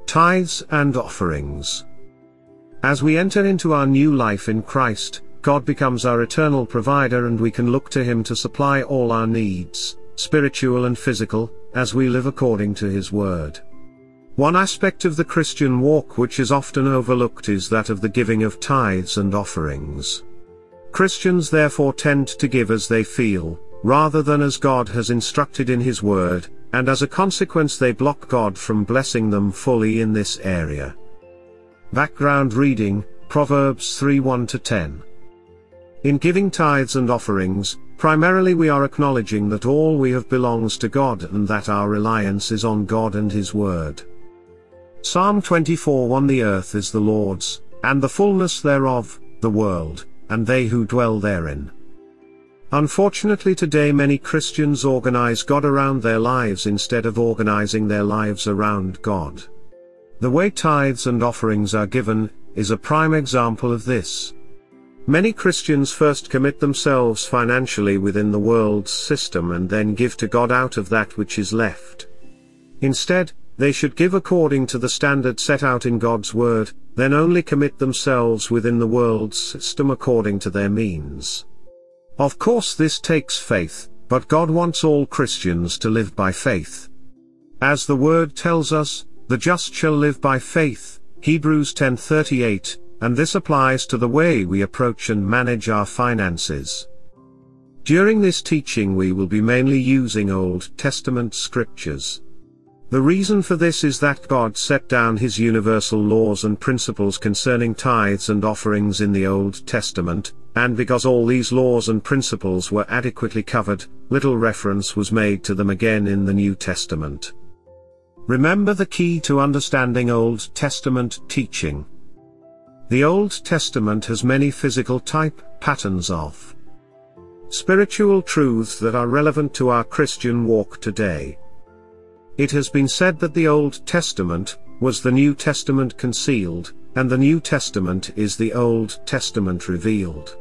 Tithes and offerings. As we enter into our new life in Christ, God becomes our eternal provider and we can look to Him to supply all our needs, spiritual and physical, as we live according to His Word. One aspect of the Christian walk which is often overlooked is that of the giving of tithes and offerings. Christians therefore tend to give as they feel, rather than as God has instructed in His Word, and as a consequence they block God from blessing them fully in this area. Background reading, Proverbs 3:1-10. In giving tithes and offerings, primarily we are acknowledging that all we have belongs to God and that our reliance is on God and His Word. Psalm 24:1 The earth is the Lord's, and the fullness thereof, the world, and they who dwell therein. Unfortunately today many Christians organize God around their lives instead of organizing their lives around God. The way tithes and offerings are given is a prime example of this. Many Christians first commit themselves financially within the world's system and then give to God out of that which is left. Instead, they should give according to the standard set out in God's Word, then only commit themselves within the world's system according to their means. Of course this takes faith, but God wants all Christians to live by faith. As the Word tells us, the just shall live by faith, Hebrews 10:38, and this applies to the way we approach and manage our finances. During this teaching we will be mainly using Old Testament scriptures. The reason for this is that God set down His universal laws and principles concerning tithes and offerings in the Old Testament, and because all these laws and principles were adequately covered, little reference was made to them again in the New Testament. Remember the key to understanding Old Testament teaching. The Old Testament has many physical patterns of spiritual truths that are relevant to our Christian walk today. It has been said that the Old Testament was the New Testament concealed, and the New Testament is the Old Testament revealed.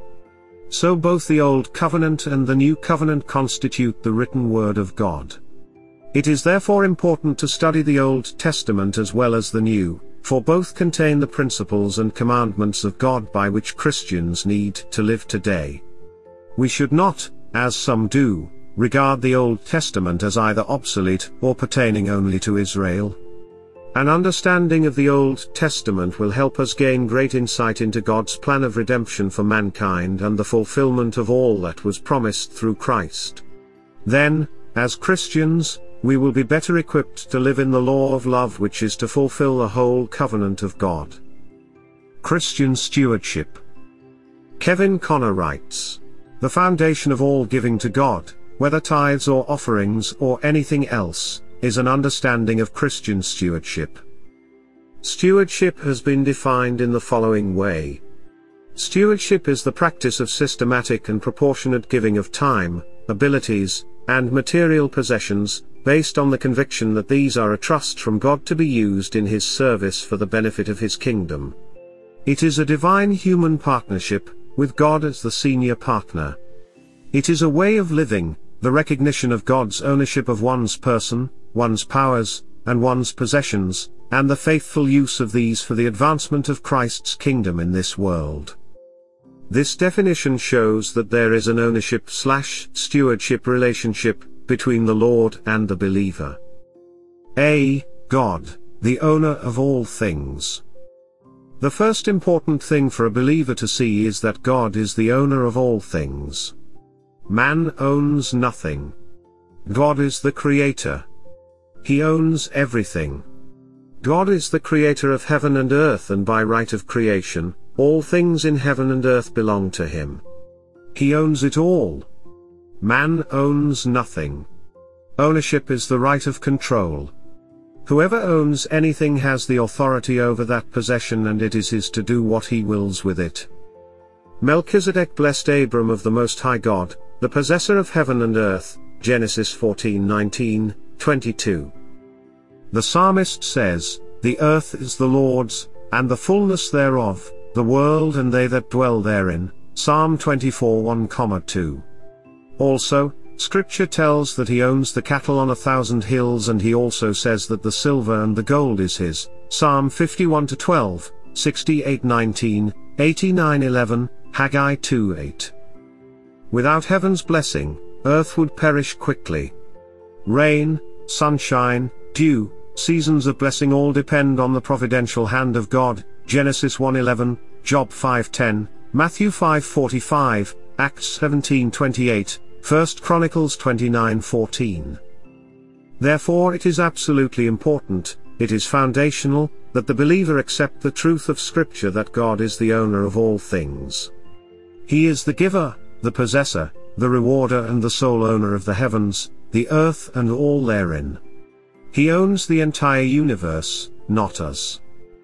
So both the Old Covenant and the New Covenant constitute the written Word of God. It is therefore important to study the Old Testament as well as the New, for both contain the principles and commandments of God by which Christians need to live today. We should not, as some do, regard the Old Testament as either obsolete or pertaining only to Israel. An understanding of the Old Testament will help us gain great insight into God's plan of redemption for mankind and the fulfillment of all that was promised through Christ. Then, as Christians, we will be better equipped to live in the law of love which is to fulfill the whole covenant of God. Christian stewardship. Kevin Conner writes, "The foundation of all giving to God, whether tithes or offerings or anything else, is an understanding of Christian stewardship." Stewardship has been defined in the following way. Stewardship is the practice of systematic and proportionate giving of time, abilities, and material possessions, based on the conviction that these are a trust from God to be used in His service for the benefit of His kingdom. It is a divine human partnership, with God as the senior partner. It is a way of living, the recognition of God's ownership of one's person, one's powers, and one's possessions, and the faithful use of these for the advancement of Christ's kingdom in this world. This definition shows that there is an ownership/stewardship relationship between the Lord and the believer. God, the owner of all things. The first important thing for a believer to see is that God is the owner of all things. Man owns nothing. God is the Creator. He owns everything. God is the Creator of heaven and earth, and by right of creation, all things in heaven and earth belong to Him. He owns it all. Man owns nothing. Ownership is the right of control. Whoever owns anything has the authority over that possession, and it is his to do what he wills with it. Melchizedek blessed Abram of the Most High God, the possessor of heaven and earth, Genesis 14:19-22. The psalmist says, "The earth is the Lord's, and the fullness thereof, the world and they that dwell therein," Psalm 24:1-2. Also, Scripture tells that He owns the cattle on 1,000 hills, and He also says that the silver and the gold is His, Psalm 51-12, 68-19, 89-11, Haggai 2:8. Without heaven's blessing, earth would perish quickly. Rain, sunshine, dew, seasons of blessing all depend on the providential hand of God, Genesis 1:11, Job 5:10, Matthew 5:45, Acts 17:28, 1 Chronicles 29:14. Therefore it is absolutely important, it is foundational, that the believer accept the truth of Scripture that God is the owner of all things. He is the giver, the possessor, the rewarder and the sole owner of the heavens, the earth and all therein. He owns the entire universe, not us.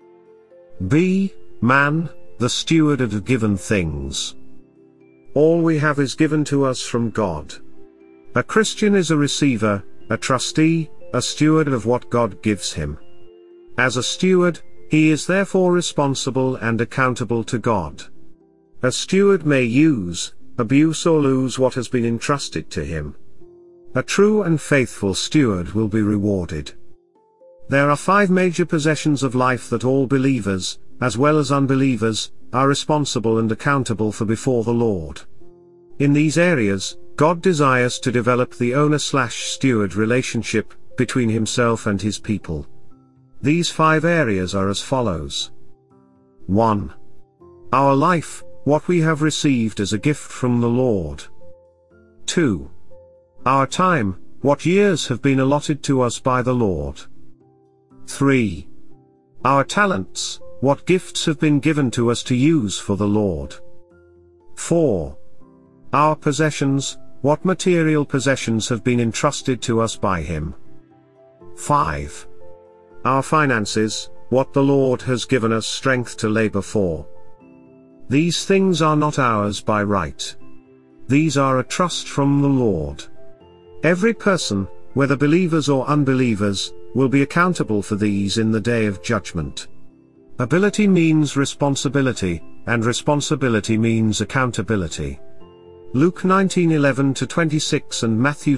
B. Man, the steward of given things. All we have is given to us from God. A Christian is a receiver, a trustee, a steward of what God gives him. As a steward, he is therefore responsible and accountable to God. A steward may use, abuse or lose what has been entrusted to him. A true and faithful steward will be rewarded. There are 5 major possessions of life that all believers, as well as unbelievers, are responsible and accountable for before the Lord. In these areas, God desires to develop the owner/steward relationship between himself and his people. These 5 areas are as follows. 1. Our life, what we have received as a gift from the Lord. 2. Our time, what years have been allotted to us by the Lord. 3. Our talents, what gifts have been given to us to use for the Lord. 4. Our possessions, what material possessions have been entrusted to us by Him. 5. Our finances, what the Lord has given us strength to labor for. These things are not ours by right. These are a trust from the Lord. Every person, whether believers or unbelievers, will be accountable for these in the day of judgment. Ability means responsibility, and responsibility means accountability. Luke 19:11-26 and Matthew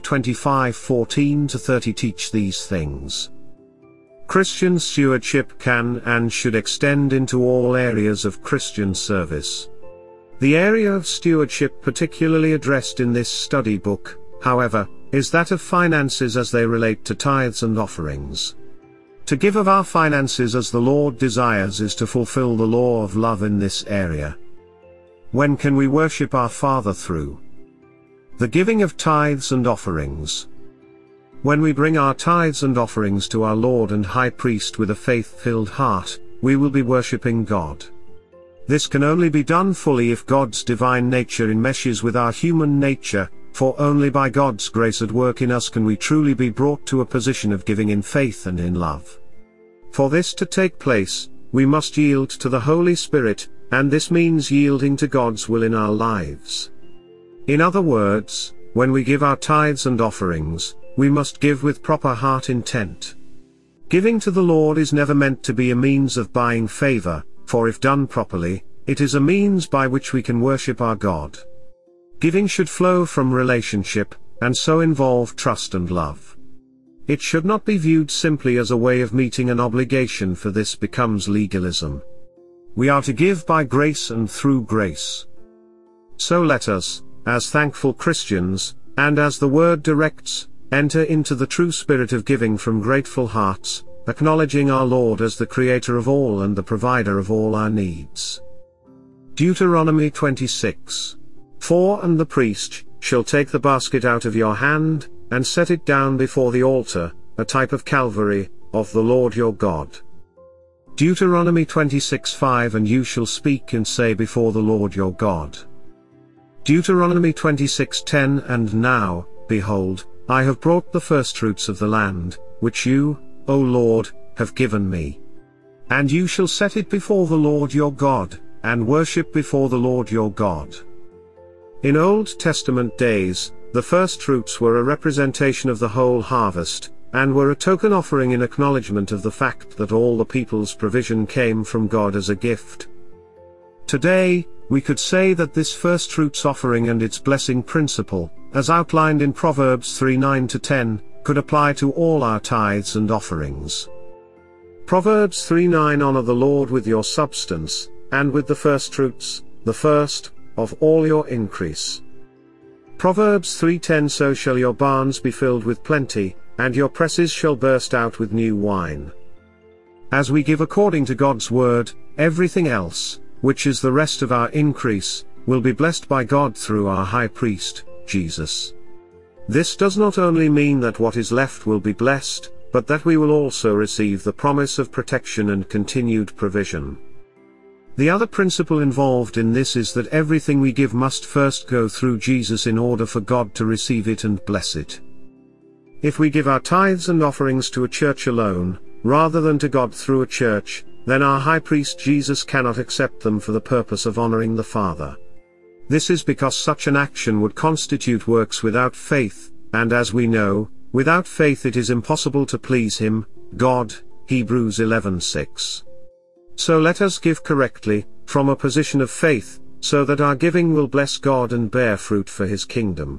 25:14-30 teach these things. Christian stewardship can and should extend into all areas of Christian service. The area of stewardship particularly addressed in this study book, however, is that of finances as they relate to tithes and offerings. To give of our finances as the Lord desires is to fulfill the law of love in this area. When can we worship our Father through the giving of tithes and offerings? When we bring our tithes and offerings to our Lord and High Priest with a faith-filled heart, we will be worshipping God. This can only be done fully if God's divine nature enmeshes with our human nature, for only by God's grace at work in us can we truly be brought to a position of giving in faith and in love. For this to take place, we must yield to the Holy Spirit, and this means yielding to God's will in our lives. In other words, when we give our tithes and offerings, we must give with proper heart intent. Giving to the Lord is never meant to be a means of buying favor, for if done properly, it is a means by which we can worship our God. Giving should flow from relationship, and so involve trust and love. It should not be viewed simply as a way of meeting an obligation, for this becomes legalism. We are to give by grace and through grace. So let us, as thankful Christians, and as the Word directs, enter into the true spirit of giving from grateful hearts, acknowledging our Lord as the Creator of all and the provider of all our needs. Deuteronomy 26:4 And the priest shall take the basket out of your hand, and set it down before the altar, a type of Calvary, of the Lord your God. Deuteronomy 26:5 And you shall speak and say before the Lord your God. Deuteronomy 26:10 And now, behold, I have brought the firstfruits of the land, which you, O Lord, have given me. And you shall set it before the Lord your God, and worship before the Lord your God. In Old Testament days, the firstfruits were a representation of the whole harvest, and were a token offering in acknowledgement of the fact that all the people's provision came from God as a gift. Today, we could say that this firstfruits offering and its blessing principle, as outlined in Proverbs 3:9-10, could apply to all our tithes and offerings. Proverbs 3:9 Honor the Lord with your substance, and with the firstfruits, the first, of all your increase. Proverbs 3:10 So shall your barns be filled with plenty, and your presses shall burst out with new wine. As we give according to God's word, everything else, which is the rest of our increase, will be blessed by God through our high priest, Jesus. This does not only mean that what is left will be blessed, but that we will also receive the promise of protection and continued provision. The other principle involved in this is that everything we give must first go through Jesus in order for God to receive it and bless it. If we give our tithes and offerings to a church alone, rather than to God through a church, then our high priest Jesus cannot accept them for the purpose of honoring the Father. This is because such an action would constitute works without faith, and as we know, without faith it is impossible to please Him, God, Hebrews 11:6. So let us give correctly, from a position of faith, so that our giving will bless God and bear fruit for His kingdom.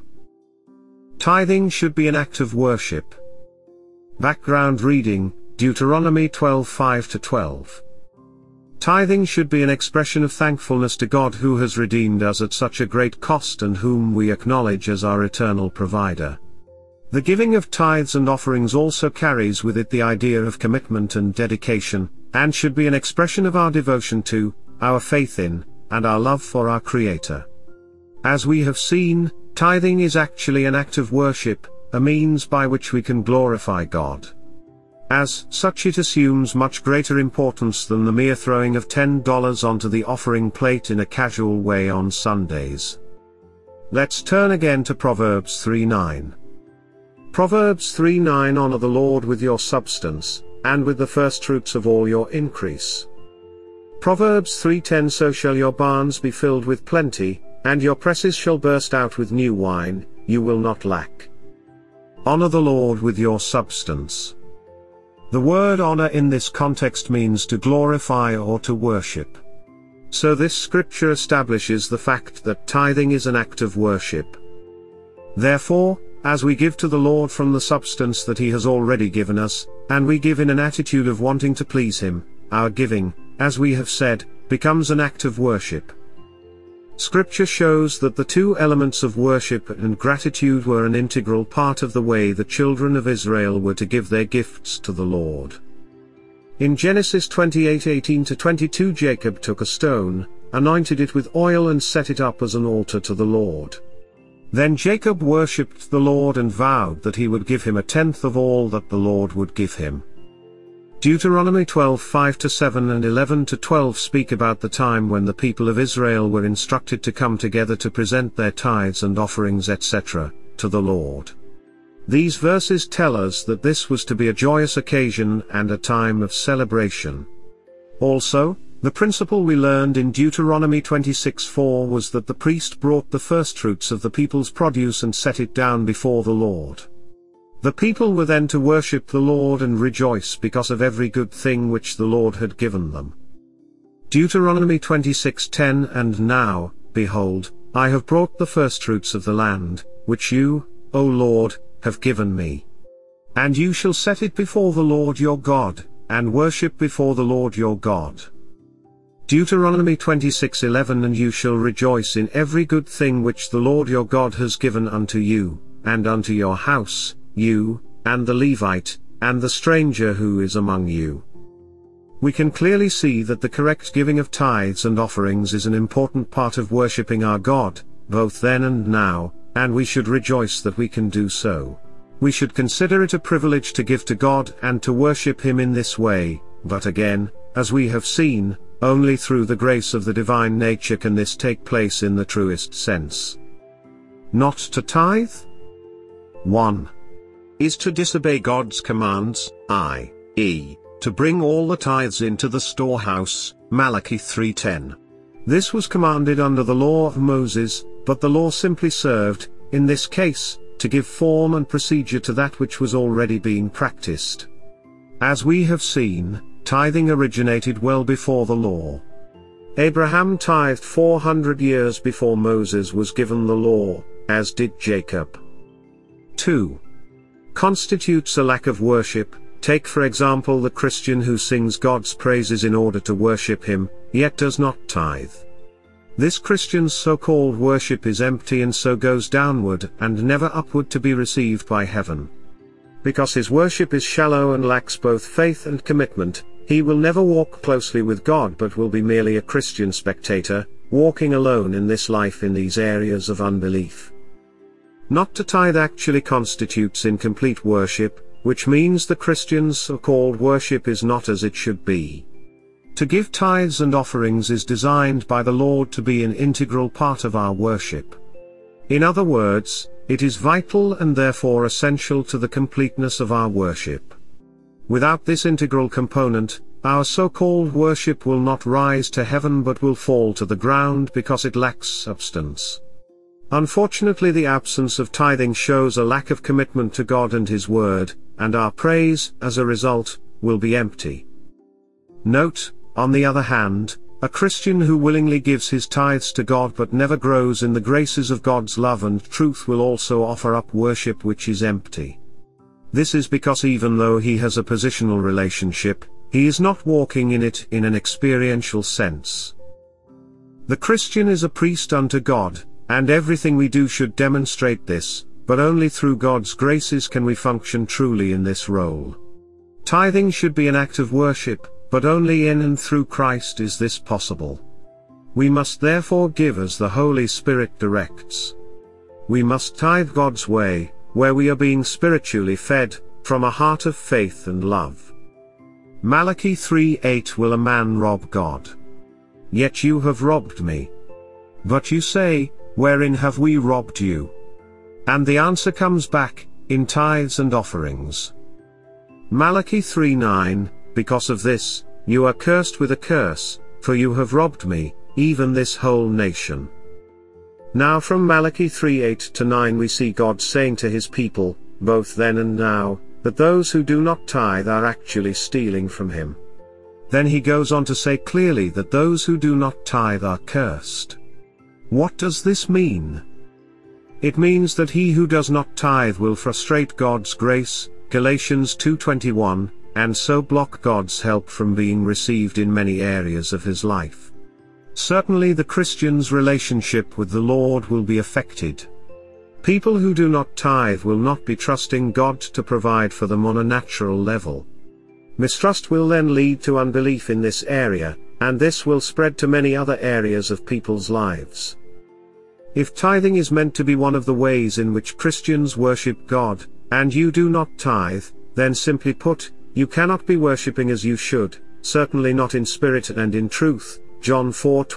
Tithing should be an act of worship. Background reading, Deuteronomy 12:5-12. Tithing should be an expression of thankfulness to God who has redeemed us at such a great cost and whom we acknowledge as our eternal provider. The giving of tithes and offerings also carries with it the idea of commitment and dedication, and should be an expression of our devotion to, our faith in, and our love for our Creator. As we have seen, tithing is actually an act of worship, a means by which we can glorify God. As such it assumes much greater importance than the mere throwing of $10 onto the offering plate in a casual way on Sundays. Let's turn again to Proverbs 3:9. Proverbs 3:9 Honor the Lord with your substance, and with the firstfruits of all your increase. Proverbs 3:10 So shall your barns be filled with plenty, and your presses shall burst out with new wine, you will not lack. Honor the Lord with your substance. The word honor in this context means to glorify or to worship. So this scripture establishes the fact that tithing is an act of worship. Therefore, as we give to the Lord from the substance that He has already given us, and we give in an attitude of wanting to please Him, our giving, as we have said, becomes an act of worship. Scripture shows that the two elements of worship and gratitude were an integral part of the way the children of Israel were to give their gifts to the Lord. In Genesis 28:18-22 Jacob took a stone, anointed it with oil and set it up as an altar to the Lord. Then Jacob worshipped the Lord and vowed that he would give him a tenth of all that the Lord would give him. Deuteronomy 12:5-7 and 11-12 speak about the time when the people of Israel were instructed to come together to present their tithes and offerings etc., to the Lord. These verses tell us that this was to be a joyous occasion and a time of celebration. Also, the principle we learned in Deuteronomy 26:4 was that the priest brought the firstfruits of the people's produce and set it down before the Lord. The people were then to worship the Lord and rejoice because of every good thing which the Lord had given them. Deuteronomy 26:10 And now, behold, I have brought the firstfruits of the land, which you, O Lord, have given me. And you shall set it before the Lord your God, and worship before the Lord your God. Deuteronomy 26:11 And you shall rejoice in every good thing which the Lord your God has given unto you, and unto your house, you, and the Levite, and the stranger who is among you. We can clearly see that the correct giving of tithes and offerings is an important part of worshipping our God, both then and now, and we should rejoice that we can do so. We should consider it a privilege to give to God and to worship Him in this way, but again, as we have seen, only through the grace of the divine nature can this take place in the truest sense. Not to tithe? 1. Is to disobey God's commands, i.e., to bring all the tithes into the storehouse, Malachi 3:10. This was commanded under the law of Moses, but the law simply served, in this case, to give form and procedure to that which was already being practiced. As we have seen, tithing originated well before the law. Abraham tithed 400 years before Moses was given the law, as did Jacob. 2. Constitutes a lack of worship. Take for example the Christian who sings God's praises in order to worship Him, yet does not tithe. This Christian's so-called worship is empty and so goes downward and never upward to be received by heaven. Because his worship is shallow and lacks both faith and commitment, he will never walk closely with God but will be merely a Christian spectator, walking alone in this life in these areas of unbelief. Not to tithe actually constitutes incomplete worship, which means the Christian's so-called worship is not as it should be. To give tithes and offerings is designed by the Lord to be an integral part of our worship. In other words, it is vital and therefore essential to the completeness of our worship. Without this integral component, our so-called worship will not rise to heaven but will fall to the ground because it lacks substance. Unfortunately, the absence of tithing shows a lack of commitment to God and His Word, and our praise, as a result, will be empty. Note, on the other hand, a Christian who willingly gives his tithes to God but never grows in the graces of God's love and truth will also offer up worship which is empty. This is because even though he has a positional relationship, he is not walking in it in an experiential sense. The Christian is a priest unto God, and everything we do should demonstrate this, but only through God's graces can we function truly in this role. Tithing should be an act of worship, but only in and through Christ is this possible. We must therefore give as the Holy Spirit directs. We must tithe God's way, where we are being spiritually fed, from a heart of faith and love. Malachi 3:8 Will a man rob God? Yet you have robbed me. But you say, wherein have we robbed you? And the answer comes back, in tithes and offerings. Malachi 3:9 Because of this, you are cursed with a curse, for you have robbed me, even this whole nation. Now from Malachi 3:8-9 we see God saying to His people, both then and now, that those who do not tithe are actually stealing from Him. Then He goes on to say clearly that those who do not tithe are cursed. What does this mean? It means that he who does not tithe will frustrate God's grace, Galatians 2:21, and so block God's help from being received in many areas of his life. Certainly the Christian's relationship with the Lord will be affected. People who do not tithe will not be trusting God to provide for them on a natural level. Mistrust will then lead to unbelief in this area, and this will spread to many other areas of people's lives. If tithing is meant to be one of the ways in which Christians worship God, and you do not tithe, then simply put, you cannot be worshipping as you should, certainly not in spirit and in truth, John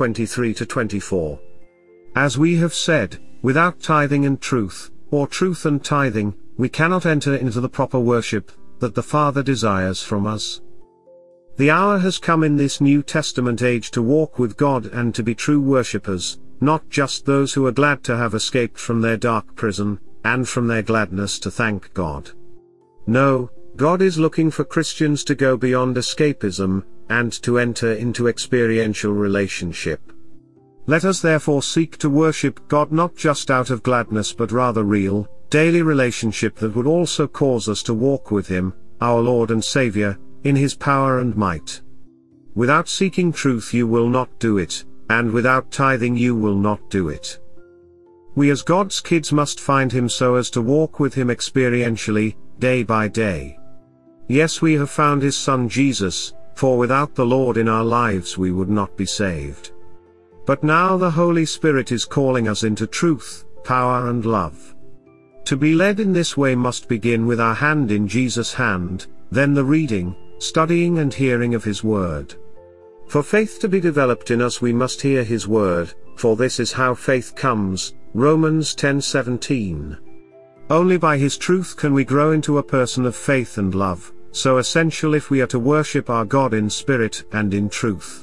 4:23-24. As we have said, without tithing and truth, or truth and tithing, we cannot enter into the proper worship that the Father desires from us. The hour has come in this New Testament age to walk with God and to be true worshippers, not just those who are glad to have escaped from their dark prison, and from their gladness to thank God. No, God is looking for Christians to go beyond escapism, and to enter into experiential relationship. Let us therefore seek to worship God not just out of gladness but rather real, daily relationship that would also cause us to walk with Him, our Lord and Savior, in His power and might. Without seeking truth you will not do it, and without tithing you will not do it. We as God's kids must find Him so as to walk with Him experientially, day by day. Yes, we have found His Son Jesus, for without the Lord in our lives we would not be saved. But now the Holy Spirit is calling us into truth, power and love. To be led in this way must begin with our hand in Jesus' hand, then the reading, studying and hearing of His Word. For faith to be developed in us we must hear His Word, for this is how faith comes, Romans 10:17. Only by His truth can we grow into a person of faith and love, so essential if we are to worship our God in spirit and in truth.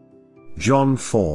John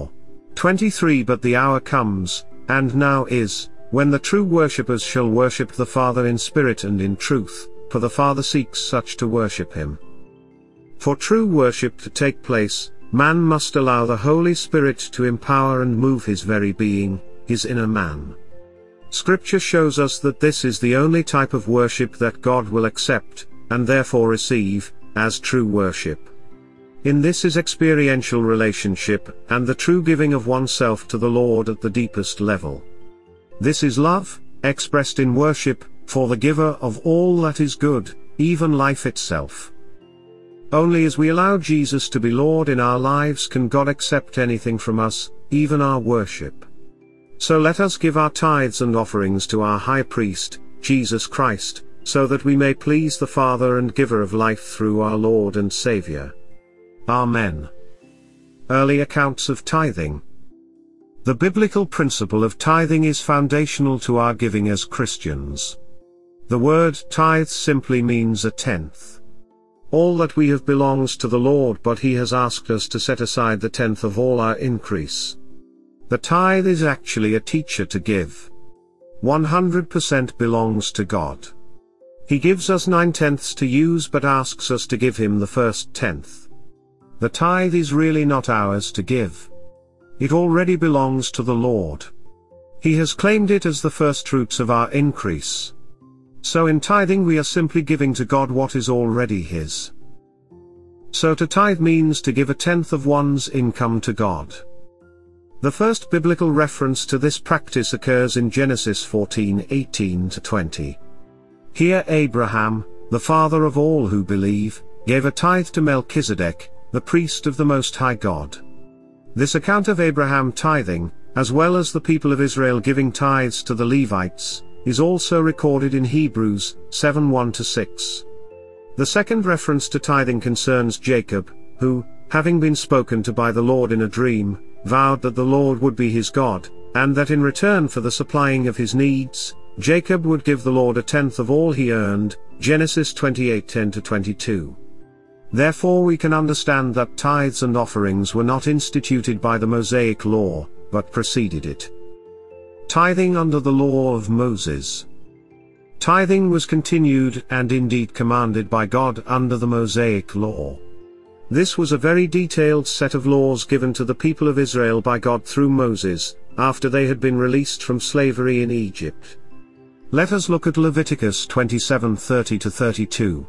4:23 But the hour comes, and now is, when the true worshippers shall worship the Father in spirit and in truth, for the Father seeks such to worship Him. For true worship to take place, man must allow the Holy Spirit to empower and move his very being, his inner man. Scripture shows us that this is the only type of worship that God will accept, and therefore receive, as true worship. In this is experiential relationship, and the true giving of oneself to the Lord at the deepest level. This is love, expressed in worship, for the giver of all that is good, even life itself. Only as we allow Jesus to be Lord in our lives can God accept anything from us, even our worship. So let us give our tithes and offerings to our High Priest, Jesus Christ, so that we may please the Father and Giver of life through our Lord and Saviour. Amen. Early accounts of tithing. The biblical principle of tithing is foundational to our giving as Christians. The word tithe simply means a tenth. All that we have belongs to the Lord, but He has asked us to set aside the tenth of all our increase. The tithe is actually a teacher to give. 100% belongs to God. He gives us 9/10 to use but asks us to give Him the first tenth. The tithe is really not ours to give. It already belongs to the Lord. He has claimed it as the first fruits of our increase. So in tithing we are simply giving to God what is already His. So to tithe means to give a tenth of one's income to God. The first biblical reference to this practice occurs in Genesis 14:18-20. Here Abraham, the father of all who believe, gave a tithe to Melchizedek, the priest of the Most High God. This account of Abraham tithing, as well as the people of Israel giving tithes to the Levites, is also recorded in Hebrews 7:1-6. The second reference to tithing concerns Jacob, who, having been spoken to by the Lord in a dream, vowed that the Lord would be his God, and that in return for the supplying of his needs, Jacob would give the Lord a tenth of all he earned, Genesis 28:10-22. Therefore we can understand that tithes and offerings were not instituted by the Mosaic law, but preceded it. Tithing under the law of Moses. Tithing was continued and indeed commanded by God under the Mosaic law. This was a very detailed set of laws given to the people of Israel by God through Moses, after they had been released from slavery in Egypt. Let us look at Leviticus 27:30-32.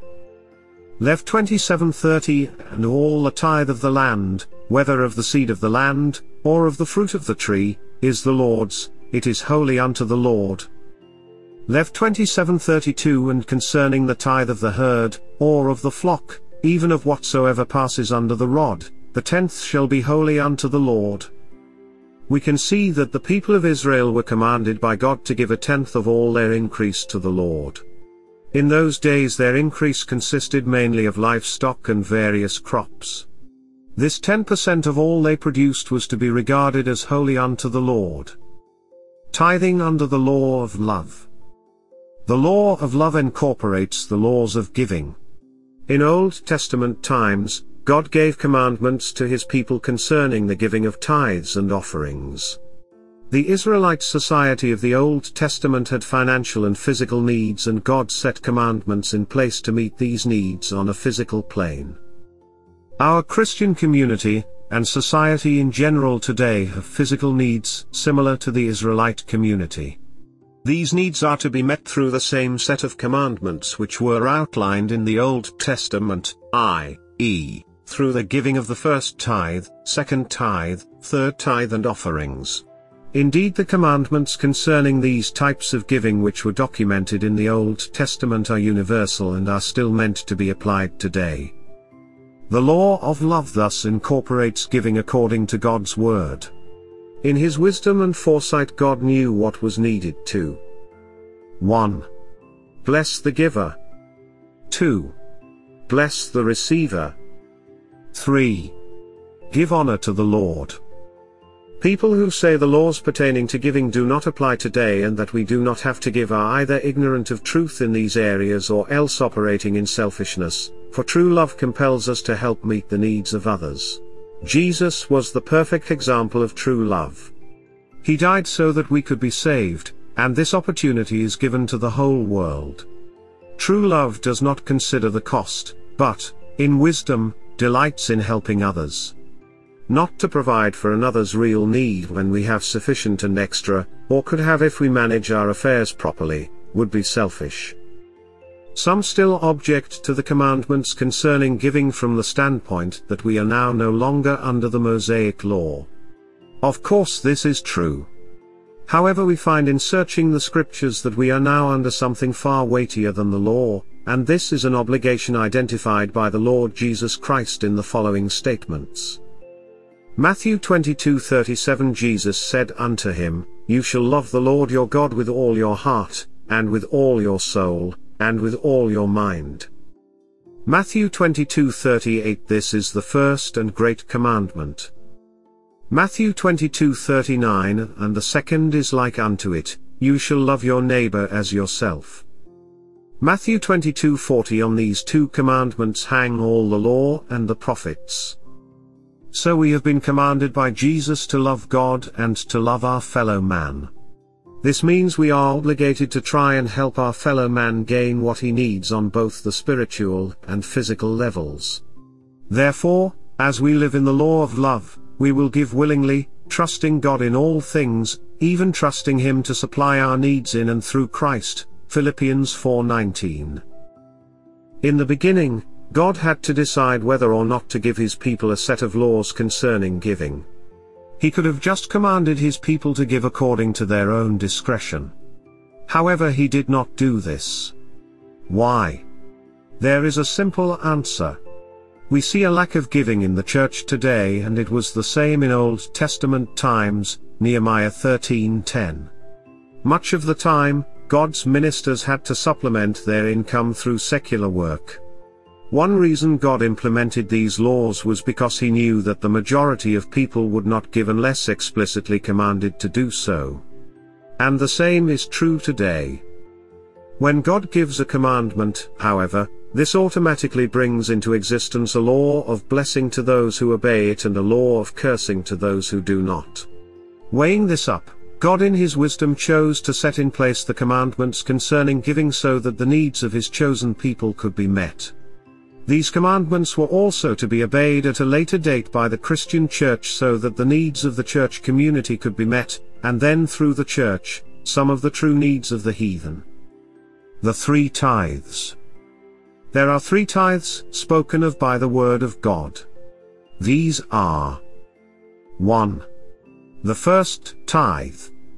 Lev 27:30, and all the tithe of the land, whether of the seed of the land, or of the fruit of the tree, is the Lord's, it is holy unto the Lord. Lev 27:32, and concerning the tithe of the herd, or of the flock, even of whatsoever passes under the rod, the tenth shall be holy unto the Lord. We can see that the people of Israel were commanded by God to give a tenth of all their increase to the Lord. In those days their increase consisted mainly of livestock and various crops. This 10% of all they produced was to be regarded as holy unto the Lord. Tithing under the law of love. The law of love incorporates the laws of giving. In Old Testament times, God gave commandments to His people concerning the giving of tithes and offerings. The Israelite society of the Old Testament had financial and physical needs, and God set commandments in place to meet these needs on a physical plane. Our Christian community, and society in general today, have physical needs similar to the Israelite community. These needs are to be met through the same set of commandments which were outlined in the Old Testament, i.e., through the giving of the first tithe, second tithe, third tithe and offerings. Indeed, the commandments concerning these types of giving which were documented in the Old Testament are universal and are still meant to be applied today. The law of love thus incorporates giving according to God's word. In His wisdom and foresight, God knew what was needed to 1. Bless the giver. 2. Bless the receiver. 3. Give honor to the Lord. People who say the laws pertaining to giving do not apply today and that we do not have to give are either ignorant of truth in these areas or else operating in selfishness, for true love compels us to help meet the needs of others. Jesus was the perfect example of true love. He died so that we could be saved, and this opportunity is given to the whole world. True love does not consider the cost, but, in wisdom, delights in helping others. Not to provide for another's real need when we have sufficient and extra, or could have if we manage our affairs properly, would be selfish. Some still object to the commandments concerning giving from the standpoint that we are now no longer under the Mosaic law. Of course this is true. However, we find in searching the scriptures that we are now under something far weightier than the law, and this is an obligation identified by the Lord Jesus Christ in the following statements. Matthew 22:37 Jesus said unto him, You shall love the Lord your God with all your heart, and with all your soul, and with all your mind. Matthew 22:38 This is the first and great commandment. Matthew 22:39 And the second is like unto it, You shall love your neighbor as yourself. Matthew 22:40 On these two commandments hang all the law and the prophets. So we have been commanded by Jesus to love God and to love our fellow man. This means we are obligated to try and help our fellow man gain what he needs on both the spiritual and physical levels. Therefore, as we live in the law of love, we will give willingly, trusting God in all things, even trusting Him to supply our needs in and through Christ. Philippians 4:19. In the beginning, God had to decide whether or not to give His people a set of laws concerning giving. He could have just commanded His people to give according to their own discretion. However, He did not do this. Why? There is a simple answer. We see a lack of giving in the church today, and it was the same in Old Testament times, Nehemiah 13:10. Much of the time, God's ministers had to supplement their income through secular work. One reason God implemented these laws was because He knew that the majority of people would not give unless explicitly commanded to do so. And the same is true today. When God gives a commandment, however, this automatically brings into existence a law of blessing to those who obey it and a law of cursing to those who do not. Weighing this up, God in His wisdom chose to set in place the commandments concerning giving so that the needs of His chosen people could be met. These commandments were also to be obeyed at a later date by the Christian church so that the needs of the church community could be met, and then through the church, some of the true needs of the heathen. The 3 tithes. There are 3 tithes spoken of by the word of God. These are 1. The first tithe.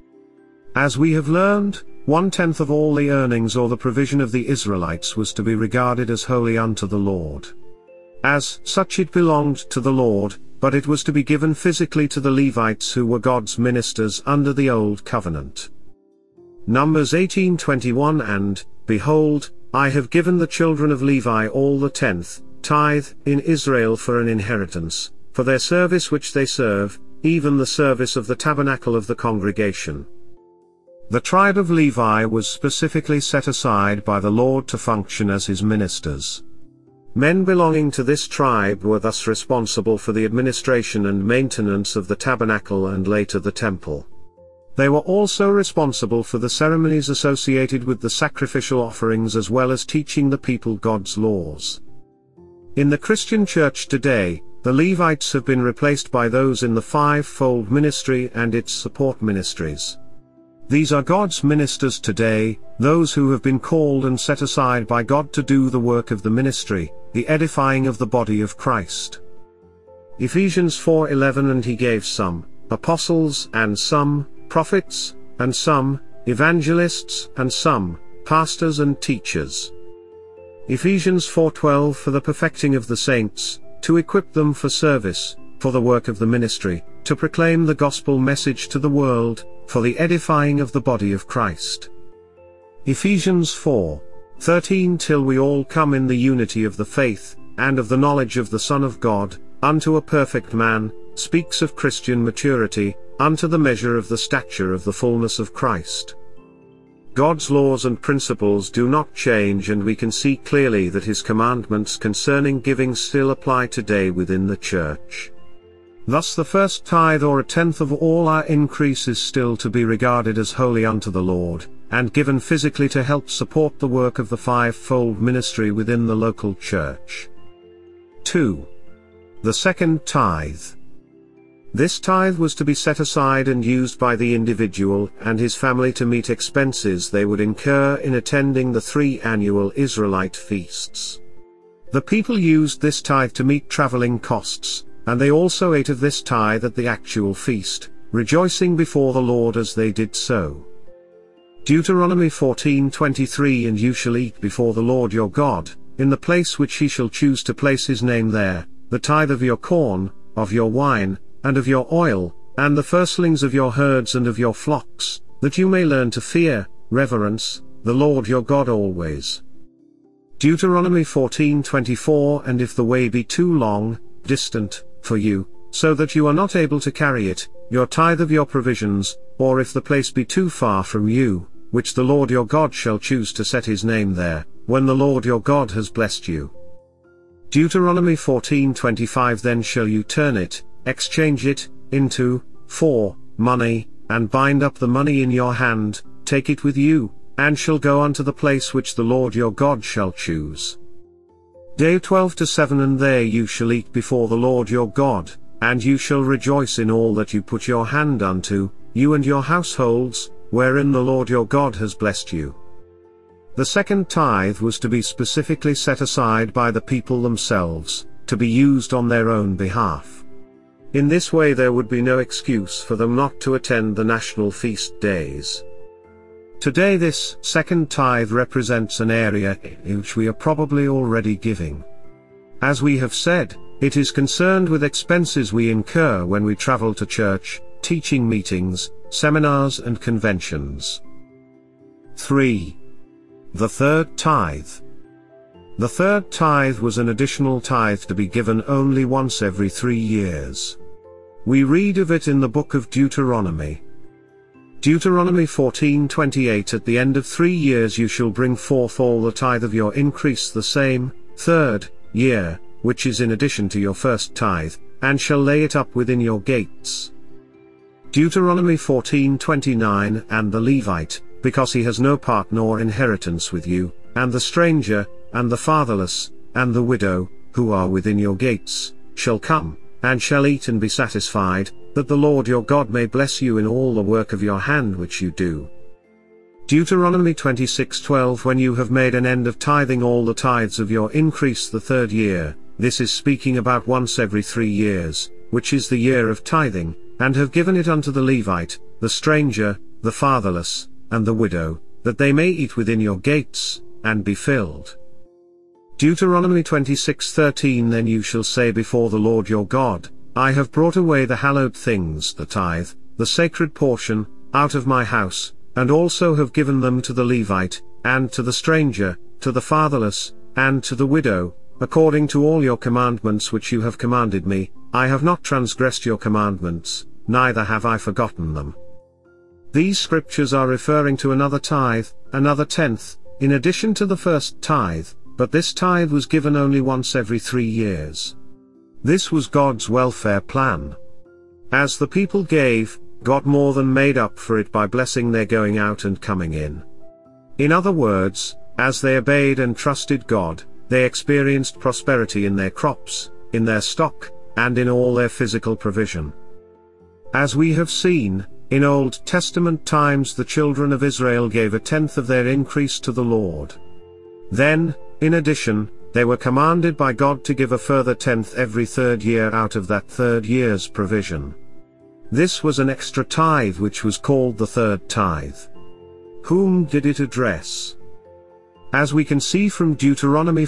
As we have learned, 1/10 of all the earnings or the provision of the Israelites was to be regarded as holy unto the Lord. As such it belonged to the Lord, but it was to be given physically to the Levites who were God's ministers under the Old Covenant. Numbers 18:21 And, Behold, I have given the children of Levi all the 10th tithe in Israel for an inheritance, for their service which they serve, even the service of the tabernacle of the congregation. The tribe of Levi was specifically set aside by the Lord to function as His ministers. Men belonging to this tribe were thus responsible for the administration and maintenance of the tabernacle and later the temple. They were also responsible for the ceremonies associated with the sacrificial offerings as well as teaching the people God's laws. In the Christian church today, the Levites have been replaced by those in the 5-fold ministry and its support ministries. These are God's ministers today, those who have been called and set aside by God to do the work of the ministry, the edifying of the body of Christ. Ephesians 4:11 And He gave some, apostles, and some, prophets, and some, evangelists, and some, pastors and teachers. Ephesians 4:12 For the perfecting of the saints, to equip them for service, for the work of the ministry, to proclaim the gospel message to the world, for the edifying of the body of Christ. Ephesians 4:13 Till we all come in the unity of the faith, and of the knowledge of the Son of God, unto a perfect man, speaks of Christian maturity, unto the measure of the stature of the fullness of Christ. God's laws and principles do not change, and we can see clearly that His commandments concerning giving still apply today within the church. Thus the first tithe or 1/10 of all our increase is still to be regarded as holy unto the Lord, and given physically to help support the work of the 5-fold ministry within the local church. 2. The second tithe. This tithe was to be set aside and used by the individual and his family to meet expenses they would incur in attending the 3 annual Israelite feasts. The people used this tithe to meet traveling costs, and they also ate of this tithe at the actual feast, rejoicing before the Lord as they did so. Deuteronomy 14:23 And you shall eat before the Lord your God, in the place which he shall choose to place his name there, the tithe of your corn, of your wine, and of your oil, and the firstlings of your herds and of your flocks, that you may learn to fear, reverence, the Lord your God always. Deuteronomy 14:24 And if the way be too long, distant, for you, so that you are not able to carry it, your tithe of your provisions, or if the place be too far from you, which the Lord your God shall choose to set his name there, when the Lord your God has blessed you. Deuteronomy 14:25 Then shall you turn it, exchange it, into, for, money, and bind up the money in your hand, take it with you, and shall go unto the place which the Lord your God shall choose. Day 12-7 And there you shall eat before the Lord your God, and you shall rejoice in all that you put your hand unto, you and your households, wherein the Lord your God has blessed you. The second tithe was to be specifically set aside by the people themselves, to be used on their own behalf. In this way there would be no excuse for them not to attend the national feast days. Today this second tithe represents an area in which we are probably already giving. As we have said, it is concerned with expenses we incur when we travel to church, teaching meetings, seminars and conventions. 3. The third tithe. The third tithe was an additional tithe to be given only once every 3 years. We read of it in the book of Deuteronomy. Deuteronomy 14:28 At the end of 3 years you shall bring forth all the tithe of your increase the same, 3rd, year, which is in addition to your first tithe, and shall lay it up within your gates. Deuteronomy 14:29 And the Levite, because he has no part nor inheritance with you, and the stranger, and the fatherless, and the widow, who are within your gates, shall come, and shall eat and be satisfied, that the Lord your God may bless you in all the work of your hand which you do. Deuteronomy 26:12 When you have made an end of tithing all the tithes of your increase the 3rd year, this is speaking about once every 3 years, which is the year of tithing, and have given it unto the Levite, the stranger, the fatherless, and the widow, that they may eat within your gates, and be filled. Deuteronomy 26:13 Then you shall say before the Lord your God, I have brought away the hallowed things, the tithe, the sacred portion, out of my house, and also have given them to the Levite, and to the stranger, to the fatherless, and to the widow, according to all your commandments which you have commanded me. I have not transgressed your commandments, neither have I forgotten them. These scriptures are referring to another tithe, another tenth, in addition to the first tithe, but this tithe was given only once every 3 years. This was God's welfare plan. As the people gave, God more than made up for it by blessing their going out and coming in. In other words, as they obeyed and trusted God, they experienced prosperity in their crops, in their stock, and in all their physical provision. As we have seen, in Old Testament times the children of Israel gave a tenth of their increase to the Lord. Then, in addition, they were commanded by God to give a further tenth every 3rd year out of that 3rd year's provision. This was an extra tithe which was called the third tithe. Whom did it address? As we can see from Deuteronomy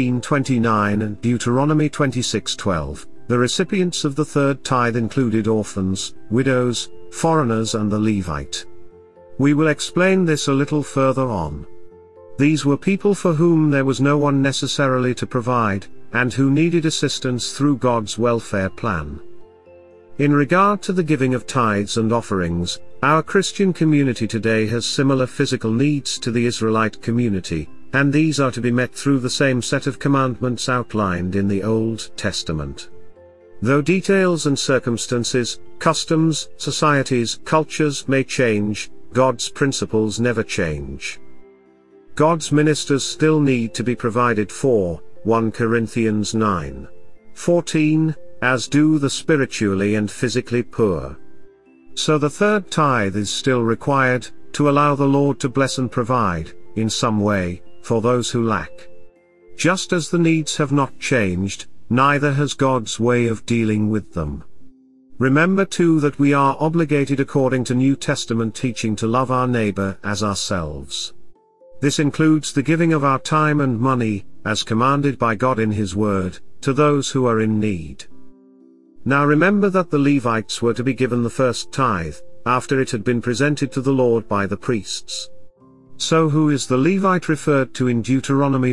14:29 and Deuteronomy 26:12, the recipients of the third tithe included orphans, widows, foreigners and the Levite. We will explain this a little further on. These were people for whom there was no one necessarily to provide, and who needed assistance through God's welfare plan. In regard to the giving of tithes and offerings, our Christian community today has similar physical needs to the Israelite community, and these are to be met through the same set of commandments outlined in the Old Testament. Though details and circumstances, customs, societies, cultures may change, God's principles never change. God's ministers still need to be provided for, 1 Corinthians 9:14, as do the spiritually and physically poor. So the third tithe is still required, to allow the Lord to bless and provide, in some way, for those who lack. Just as the needs have not changed, neither has God's way of dealing with them. Remember too that we are obligated according to New Testament teaching to love our neighbor as ourselves. This includes the giving of our time and money, as commanded by God in His Word, to those who are in need. Now remember that the Levites were to be given the first tithe, after it had been presented to the Lord by the priests. So who is the Levite referred to in Deuteronomy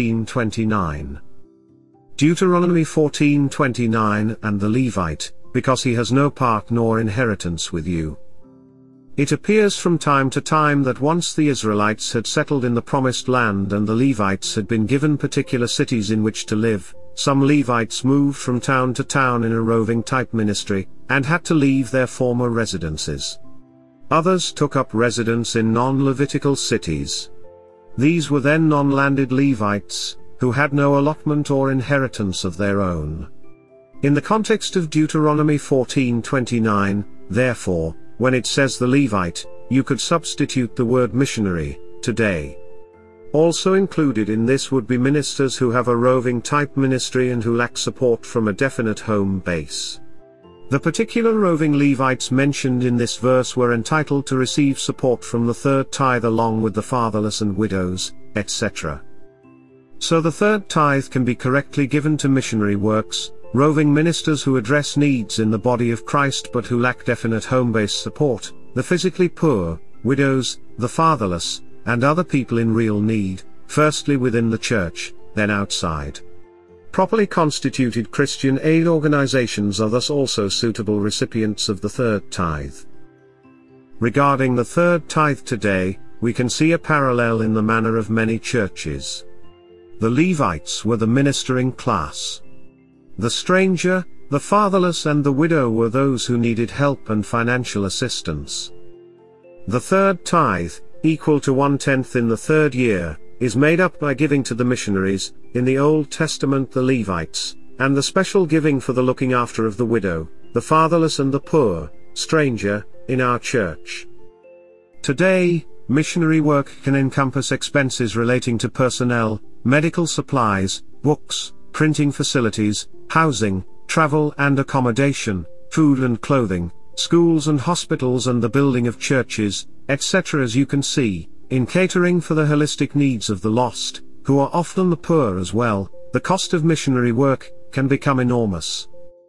14:29? Deuteronomy 14:29 And the Levite, because he has no part nor inheritance with you. It appears from time to time that once the Israelites had settled in the Promised Land and the Levites had been given particular cities in which to live, some Levites moved from town to town in a roving type ministry, and had to leave their former residences. Others took up residence in non-Levitical cities. These were then non-landed Levites, who had no allotment or inheritance of their own. In the context of Deuteronomy 14:29, therefore, when it says the Levite, you could substitute the word missionary, today. Also included in this would be ministers who have a roving type ministry and who lack support from a definite home base. The particular roving Levites mentioned in this verse were entitled to receive support from the third tithe along with the fatherless and widows, etc. So the third tithe can be correctly given to missionary works, roving ministers who address needs in the body of Christ but who lack definite home-based support, the physically poor, widows, the fatherless, and other people in real need, firstly within the church, then outside. Properly constituted Christian aid organizations are thus also suitable recipients of the third tithe. Regarding the third tithe today, we can see a parallel in the manner of many churches. The Levites were the ministering class. The stranger, the fatherless and the widow were those who needed help and financial assistance. The third tithe, equal to 1/10 in the third year, is made up by giving to the missionaries, in the Old Testament the Levites, and the special giving for the looking after of the widow, the fatherless and the poor, stranger, in our church. Today, missionary work can encompass expenses relating to personnel, medical supplies, books, printing facilities, housing, travel and accommodation, food and clothing, schools and hospitals and the building of churches, etc. As you can see, in catering for the holistic needs of the lost, who are often the poor as well, the cost of missionary work can become enormous.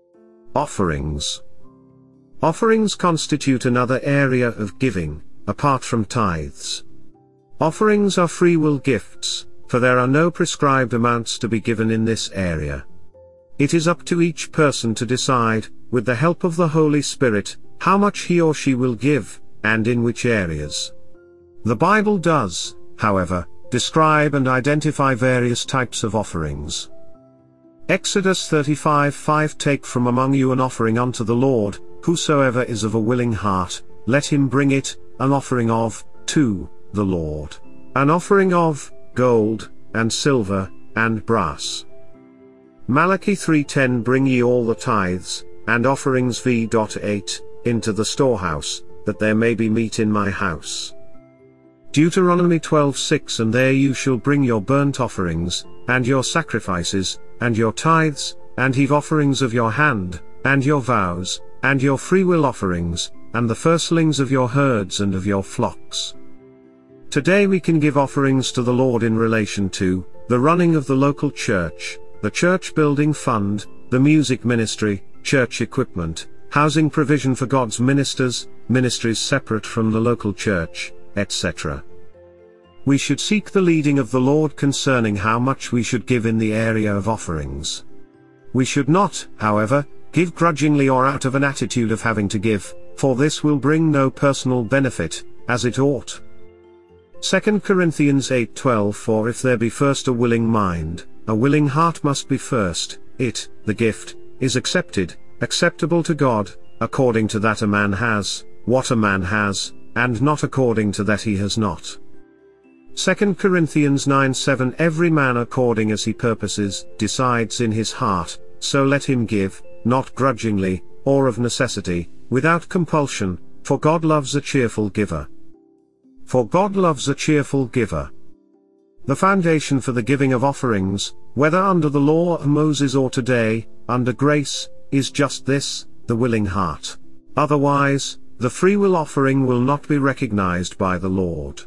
Offerings. Offerings constitute another area of giving, apart from tithes. Offerings are free will gifts, for there are no prescribed amounts to be given in this area. It is up to each person to decide, with the help of the Holy Spirit, how much he or she will give, and in which areas. The Bible does, however, describe and identify various types of offerings. Exodus 35:5 Take from among you an offering unto the Lord, whosoever is of a willing heart, let him bring it, an offering of, to, the Lord. An offering of, gold, and silver, and brass. Malachi 3:10 Bring ye all the tithes, and offerings v.8, into the storehouse, that there may be meat in my house. Deuteronomy 12:6 And there you shall bring your burnt offerings, and your sacrifices, and your tithes, and heave offerings of your hand, and your vows, and your freewill offerings, and the firstlings of your herds and of your flocks. Today we can give offerings to the Lord in relation to the running of the local church, the church building fund, the music ministry, church equipment, housing provision for God's ministers, ministries separate from the local church, etc. We should seek the leading of the Lord concerning how much we should give in the area of offerings. We should not, however, give grudgingly or out of an attitude of having to give, for this will bring no personal benefit, as it ought. 2 Corinthians 8:12 For if there be first a willing mind, a willing heart must be first, it, the gift, is accepted, acceptable to God, according to that a man has, what a man has, and not according to that he has not. 2 Corinthians 9:7 Every man according as he purposes, decides in his heart, so let him give, not grudgingly, or of necessity, without compulsion, for God loves a cheerful giver. For God loves a cheerful giver. The foundation for the giving of offerings, whether under the law of Moses or today, under grace, is just this, the willing heart. Otherwise, the freewill offering will not be recognized by the Lord.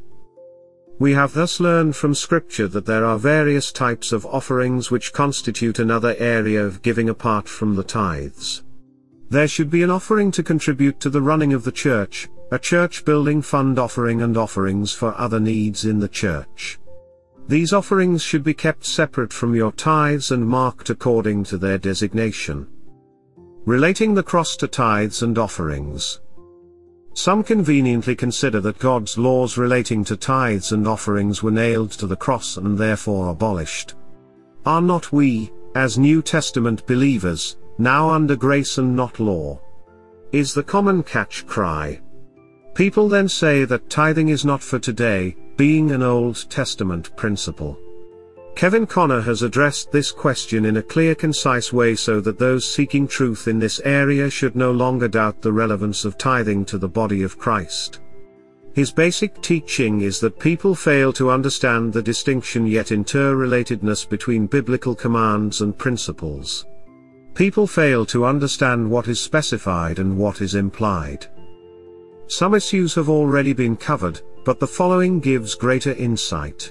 We have thus learned from Scripture that there are various types of offerings which constitute another area of giving apart from the tithes. There should be an offering to contribute to the running of the church, a church building fund offering, and offerings for other needs in the church. These offerings should be kept separate from your tithes and marked according to their designation. Relating the cross to tithes and offerings. Some conveniently consider that God's laws relating to tithes and offerings were nailed to the cross and therefore abolished. Are not we, as New Testament believers, now under grace and not law? Is the common catch cry. People then say that tithing is not for today, being an Old Testament principle. Kevin Conner has addressed this question in a clear, concise way so that those seeking truth in this area should no longer doubt the relevance of tithing to the body of Christ. His basic teaching is that people fail to understand the distinction yet interrelatedness between biblical commands and principles. People fail to understand what is specified and what is implied. Some issues have already been covered, but the following gives greater insight.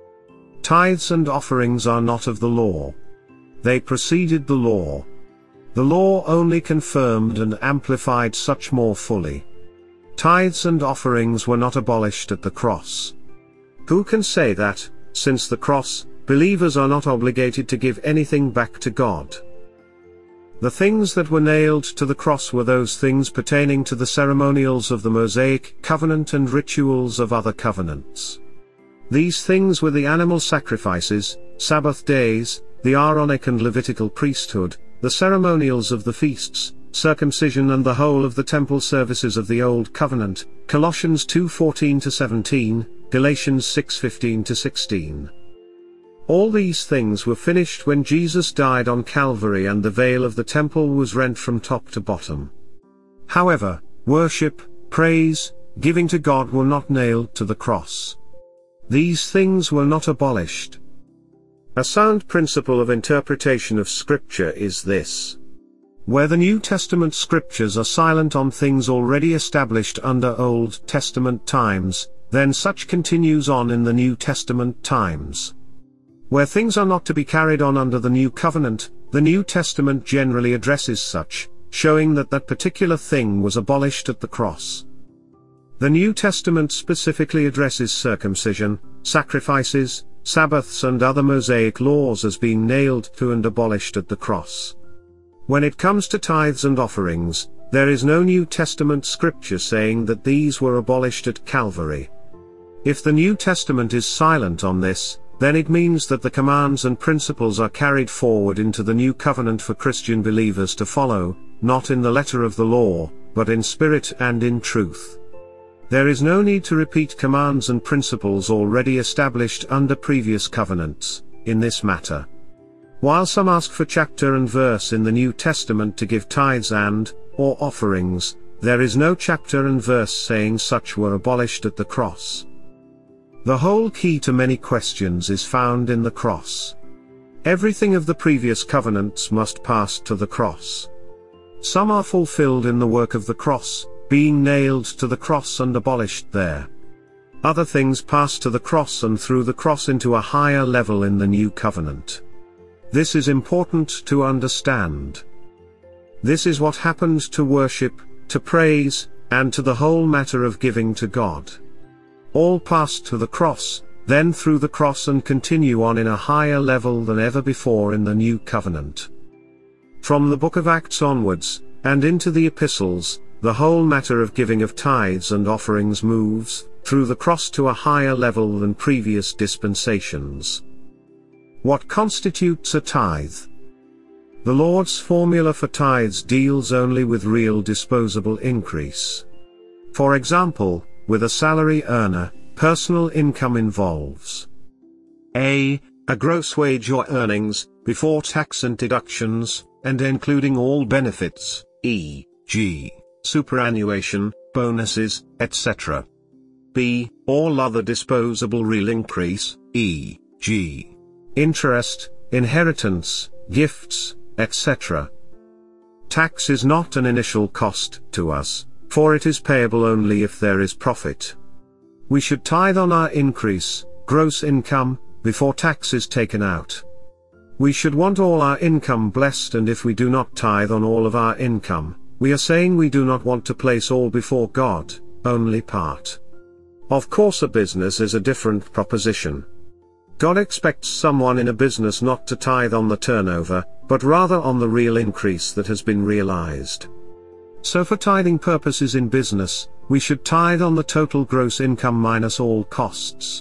Tithes and offerings are not of the law. They preceded the law. The law only confirmed and amplified such more fully. Tithes and offerings were not abolished at the cross. Who can say that, since the cross, believers are not obligated to give anything back to God? The things that were nailed to the cross were those things pertaining to the ceremonials of the Mosaic covenant and rituals of other covenants. These things were the animal sacrifices, Sabbath days, the Aaronic and Levitical priesthood, the ceremonials of the feasts, circumcision, and the whole of the temple services of the Old Covenant, Colossians 2:14-17, Galatians 6:15-16. All these things were finished when Jesus died on Calvary and the veil of the temple was rent from top to bottom. However, worship, praise, giving to God were not nailed to the cross. These things were not abolished. A sound principle of interpretation of Scripture is this. Where the New Testament Scriptures are silent on things already established under Old Testament times, then such continues on in the New Testament times. Where things are not to be carried on under the New Covenant, the New Testament generally addresses such, showing that that particular thing was abolished at the cross. The New Testament specifically addresses circumcision, sacrifices, Sabbaths and other Mosaic laws as being nailed to and abolished at the cross. When it comes to tithes and offerings, there is no New Testament scripture saying that these were abolished at Calvary. If the New Testament is silent on this, then it means that the commands and principles are carried forward into the New Covenant for Christian believers to follow, not in the letter of the law, but in spirit and in truth. There is no need to repeat commands and principles already established under previous covenants, in this matter. While some ask for chapter and verse in the New Testament to give tithes or offerings, there is no chapter and verse saying such were abolished at the cross. The whole key to many questions is found in the cross. Everything of the previous covenants must pass to the cross. Some are fulfilled in the work of the cross, being nailed to the cross and abolished there. Other things pass to the cross and through the cross into a higher level in the New Covenant. This is important to understand. This is what happened to worship, to praise, and to the whole matter of giving to God. All pass to the cross, then through the cross and continue on in a higher level than ever before in the New Covenant. From the book of Acts onwards, and into the epistles, the whole matter of giving of tithes and offerings moves, through the cross to a higher level than previous dispensations. What constitutes a tithe? The Lord's formula for tithes deals only with real disposable increase. For example, with a salary earner, personal income involves a gross wage or earnings, before tax and deductions, and including all benefits, e.g., superannuation, bonuses, etc. b. All other disposable real increase, e.g., interest, inheritance, gifts, etc. Tax is not an initial cost to us, for it is payable only if there is profit. We should tithe on our increase, gross income, before tax is taken out. We should want all our income blessed, and if we do not tithe on all of our income, we are saying we do not want to place all before God, only part. Of course, a business is a different proposition. God expects someone in a business not to tithe on the turnover, but rather on the real increase that has been realized. So for tithing purposes in business, we should tithe on the total gross income minus all costs.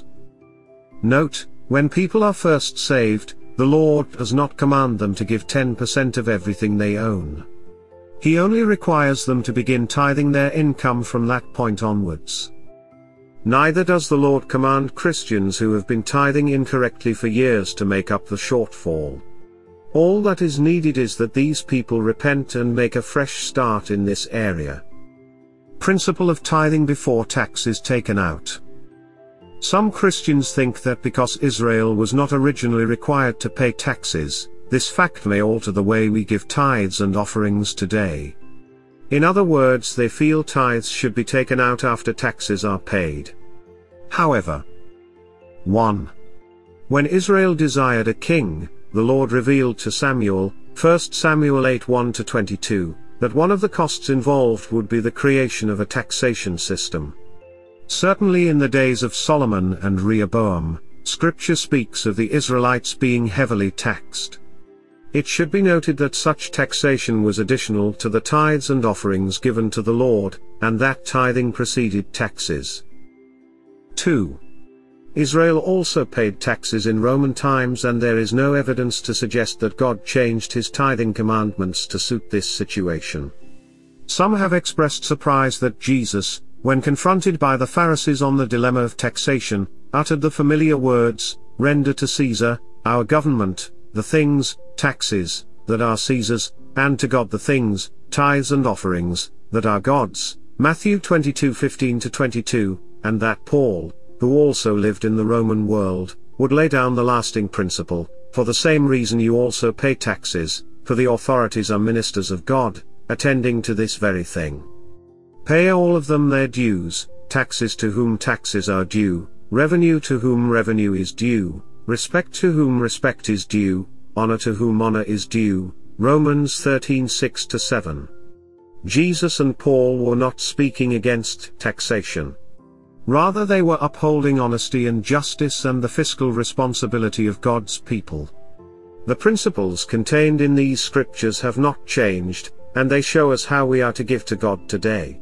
Note, when people are first saved, the Lord does not command them to give 10% of everything they own. He only requires them to begin tithing their income from that point onwards. Neither does the Lord command Christians who have been tithing incorrectly for years to make up the shortfall. All that is needed is that these people repent and make a fresh start in this area. Principle of tithing before tax is taken out. Some Christians think that because Israel was not originally required to pay taxes, this fact may alter the way we give tithes and offerings today. In other words, they feel tithes should be taken out after taxes are paid. However, 1. When Israel desired a king, the Lord revealed to Samuel, 1 Samuel 8:1-22, that one of the costs involved would be the creation of a taxation system. Certainly in the days of Solomon and Rehoboam, Scripture speaks of the Israelites being heavily taxed. It should be noted that such taxation was additional to the tithes and offerings given to the Lord, and that tithing preceded taxes. 2. Israel also paid taxes in Roman times, and there is no evidence to suggest that God changed his tithing commandments to suit this situation. Some have expressed surprise that Jesus, when confronted by the Pharisees on the dilemma of taxation, uttered the familiar words, "Render to Caesar, our government, the things, taxes, that are Caesar's, and to God the things, tithes and offerings, that are God's," Matthew 22:15-22, and that Paul, who also lived in the Roman world, would lay down the lasting principle, "For the same reason you also pay taxes, for the authorities are ministers of God, attending to this very thing. Pay all of them their dues, taxes to whom taxes are due, revenue to whom revenue is due, respect to whom respect is due, honor to whom honor is due." Romans 13:6-7. Jesus and Paul were not speaking against taxation. Rather, they were upholding honesty and justice and the fiscal responsibility of God's people. The principles contained in these scriptures have not changed, and they show us how we are to give to God today.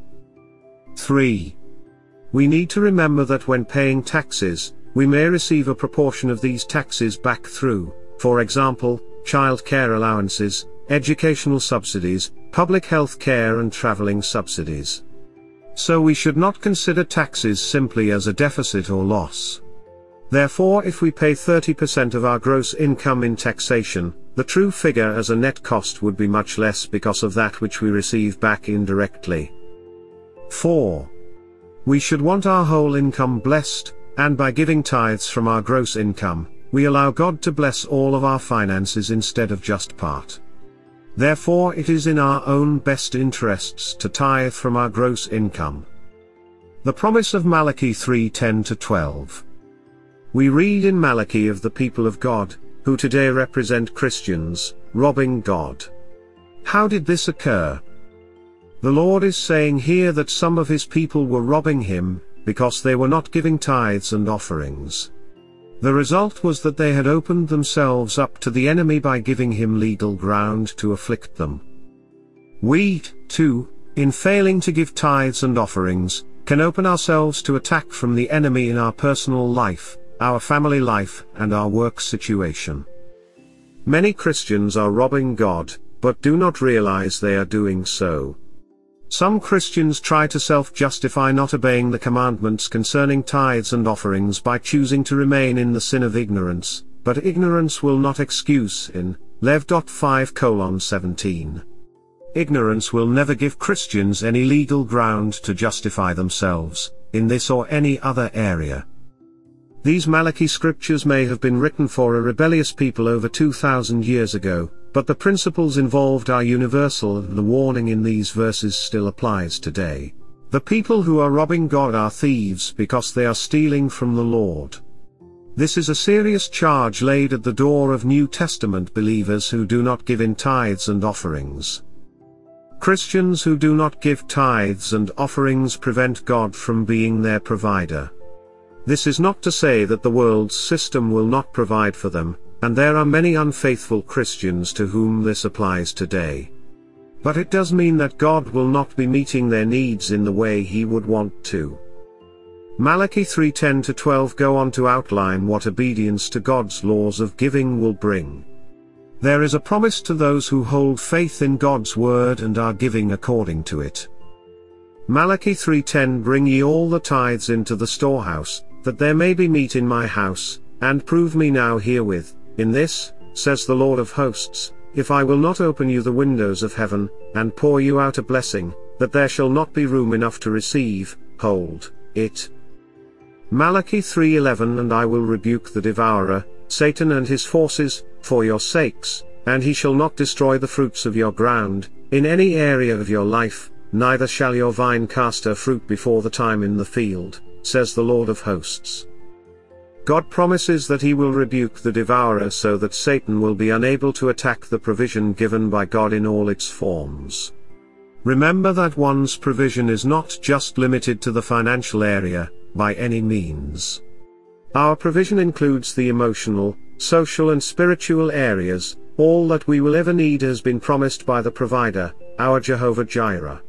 3. We need to remember that when paying taxes, we may receive a proportion of these taxes back through, for example, child care allowances, educational subsidies, public health care and traveling subsidies. So we should not consider taxes simply as a deficit or loss. Therefore, if we pay 30% of our gross income in taxation, the true figure as a net cost would be much less because of that which we receive back indirectly. 4. We should want our whole income blessed, and by giving tithes from our gross income, we allow God to bless all of our finances instead of just part. Therefore, it is in our own best interests to tithe from our gross income. The promise of Malachi 3:10-12. We read in Malachi of the people of God, who today represent Christians, robbing God. How did this occur? The Lord is saying here that some of his people were robbing him, because they were not giving tithes and offerings. The result was that they had opened themselves up to the enemy by giving him legal ground to afflict them. We, too, in failing to give tithes and offerings, can open ourselves to attack from the enemy in our personal life, our family life, and our work situation. Many Christians are robbing God, but do not realize they are doing so. Some Christians try to self-justify not obeying the commandments concerning tithes and offerings by choosing to remain in the sin of ignorance, but ignorance will not excuse sin, Lev. 5:17. Ignorance will never give Christians any legal ground to justify themselves, in this or any other area. These Malachi scriptures may have been written for a rebellious people over 2,000 years ago, but the principles involved are universal and the warning in these verses still applies today. The people who are robbing God are thieves because they are stealing from the Lord. This is a serious charge laid at the door of New Testament believers who do not give in tithes and offerings. Christians who do not give tithes and offerings prevent God from being their provider. This is not to say that the world's system will not provide for them, and there are many unfaithful Christians to whom this applies today. But it does mean that God will not be meeting their needs in the way He would want to. Malachi 3:10-12 go on to outline what obedience to God's laws of giving will bring. There is a promise to those who hold faith in God's word and are giving according to it. Malachi 3:10 Bring ye all the tithes into the storehouse, that there may be meat in my house, and prove me now herewith, in this, says the Lord of hosts, if I will not open you the windows of heaven, and pour you out a blessing, that there shall not be room enough to receive, hold it. Malachi 3:11 And I will rebuke the devourer, Satan and his forces, for your sakes, and he shall not destroy the fruits of your ground, in any area of your life, neither shall your vine cast her fruit before the time in the field, says the Lord of hosts. God promises that He will rebuke the devourer so that Satan will be unable to attack the provision given by God in all its forms. Remember that one's provision is not just limited to the financial area, by any means. Our provision includes the emotional, social and spiritual areas. All that we will ever need has been promised by the provider, our Jehovah Jireh.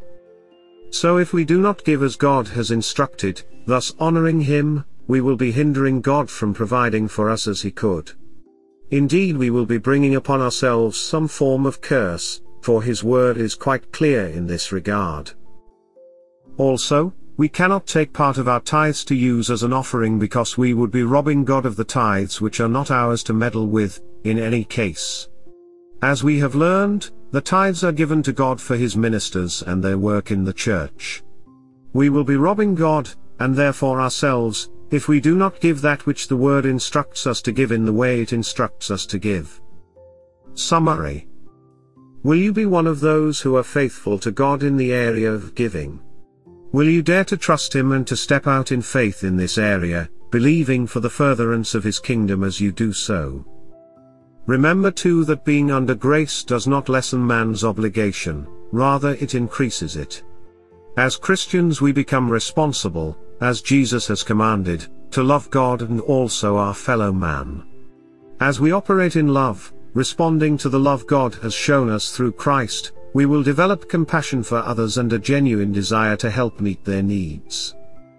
So if we do not give as God has instructed, thus honoring Him, we will be hindering God from providing for us as He could. Indeed, we will be bringing upon ourselves some form of curse, for His word is quite clear in this regard. Also, we cannot take part of our tithes to use as an offering because we would be robbing God of the tithes which are not ours to meddle with, in any case. As we have learned, the tithes are given to God for His ministers and their work in the church. We will be robbing God, and therefore ourselves, if we do not give that which the Word instructs us to give in the way it instructs us to give. Summary. Will you be one of those who are faithful to God in the area of giving? Will you dare to trust Him and to step out in faith in this area, believing for the furtherance of His kingdom as you do so? Remember too that being under grace does not lessen man's obligation, rather it increases it. As Christians we become responsible, as Jesus has commanded, to love God and also our fellow man. As we operate in love, responding to the love God has shown us through Christ, we will develop compassion for others and a genuine desire to help meet their needs.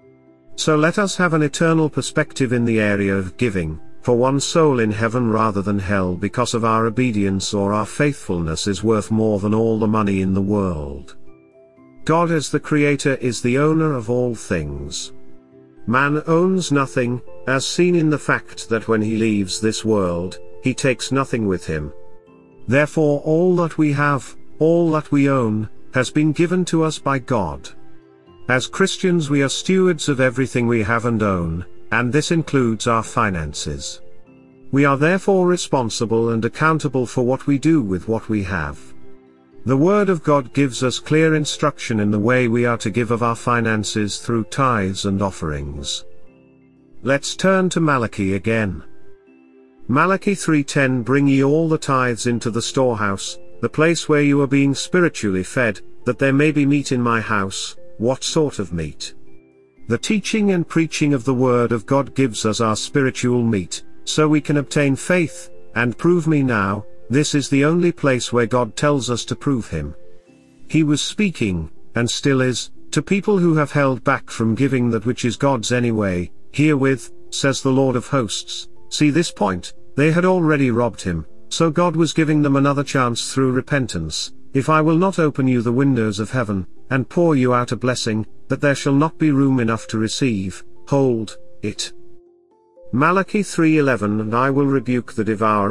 So let us have an eternal perspective in the area of giving, for one soul in heaven rather than hell because of our obedience or our faithfulness is worth more than all the money in the world. God as the Creator is the owner of all things. Man owns nothing, as seen in the fact that when he leaves this world, he takes nothing with him. Therefore all that we have, all that we own, has been given to us by God. As Christians we are stewards of everything we have and own, and this includes our finances. We are therefore responsible and accountable for what we do with what we have. The Word of God gives us clear instruction in the way we are to give of our finances through tithes and offerings. Let's turn to Malachi again. Malachi 3:10 Bring ye all the tithes into the storehouse, the place where you are being spiritually fed, that there may be meat in my house. What sort of meat? The teaching and preaching of the Word of God gives us our spiritual meat, so we can obtain faith, and prove me now. This is the only place where God tells us to prove Him. He was speaking, and still is, to people who have held back from giving that which is God's anyway. Herewith, says the Lord of hosts, see this point, they had already robbed Him, so God was giving them another chance through repentance. If I will not open you the windows of heaven, and pour you out a blessing, that there shall not be room enough to receive, hold it. Malachi 3:11 And I will rebuke the devourer,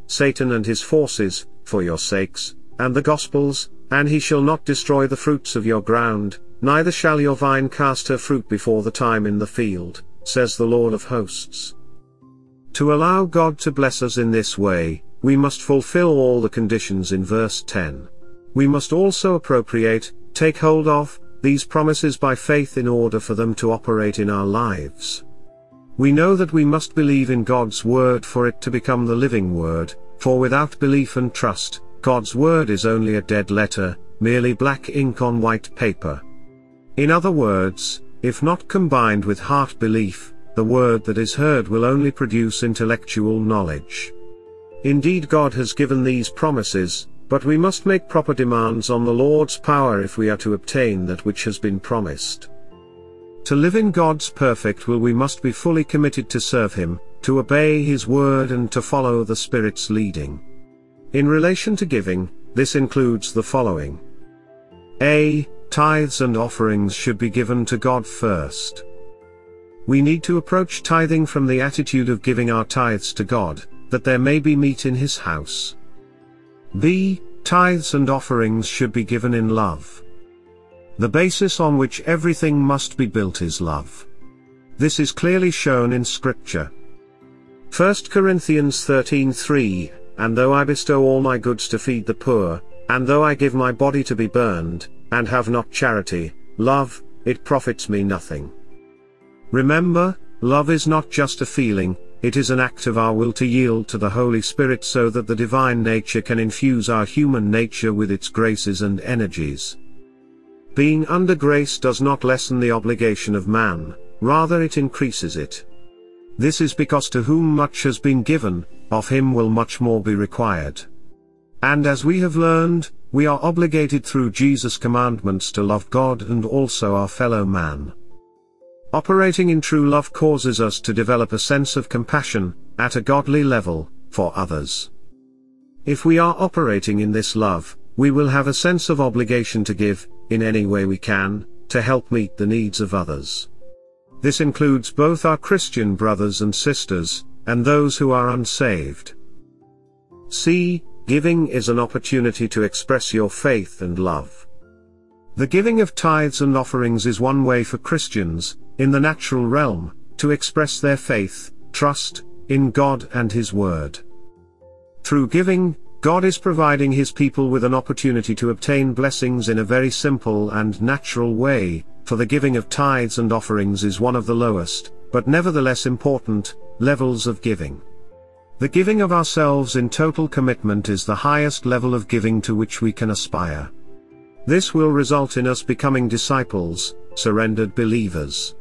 Satan and his forces, for your sakes, and the gospel's, and he shall not destroy the fruits of your ground, neither shall your vine cast her fruit before the time in the field, says the Lord of hosts. To allow God to bless us in this way, we must fulfill all the conditions in verse 10. We must also appropriate, take hold of, these promises by faith in order for them to operate in our lives. We know that we must believe in God's word for it to become the living word, for without belief and trust, God's word is only a dead letter, merely black ink on white paper. In other words, if not combined with heart belief, the word that is heard will only produce intellectual knowledge. Indeed, God has given these promises, but we must make proper demands on the Lord's power if we are to obtain that which has been promised. To live in God's perfect will, we must be fully committed to serve Him, to obey His word and to follow the Spirit's leading. In relation to giving, this includes the following. A. Tithes and offerings should be given to God first. We need to approach tithing from the attitude of giving our tithes to God, that there may be meat in His house. B. Tithes and offerings should be given in love. The basis on which everything must be built is love. This is clearly shown in Scripture. 1 Corinthians 13:3, and though I bestow all my goods to feed the poor, and though I give my body to be burned, and have not charity, love, it profits me nothing. Remember, love is not just a feeling, it is an act of our will to yield to the Holy Spirit so that the divine nature can infuse our human nature with its graces and energies. Being under grace does not lessen the obligation of man, rather it increases it. This is because to whom much has been given, of him will much more be required. And as we have learned, we are obligated through Jesus' commandments to love God and also our fellow man. Operating in true love causes us to develop a sense of compassion, at a godly level, for others. If we are operating in this love, we will have a sense of obligation to give, in any way we can, to help meet the needs of others. This includes both our Christian brothers and sisters, and those who are unsaved. C. Giving is an opportunity to express your faith and love. The giving of tithes and offerings is one way for Christians, in the natural realm, to express their faith, trust, in God and His Word. Through giving, God is providing His people with an opportunity to obtain blessings in a very simple and natural way, for the giving of tithes and offerings is one of the lowest, but nevertheless important, levels of giving. The giving of ourselves in total commitment is the highest level of giving to which we can aspire. This will result in us becoming disciples, surrendered believers.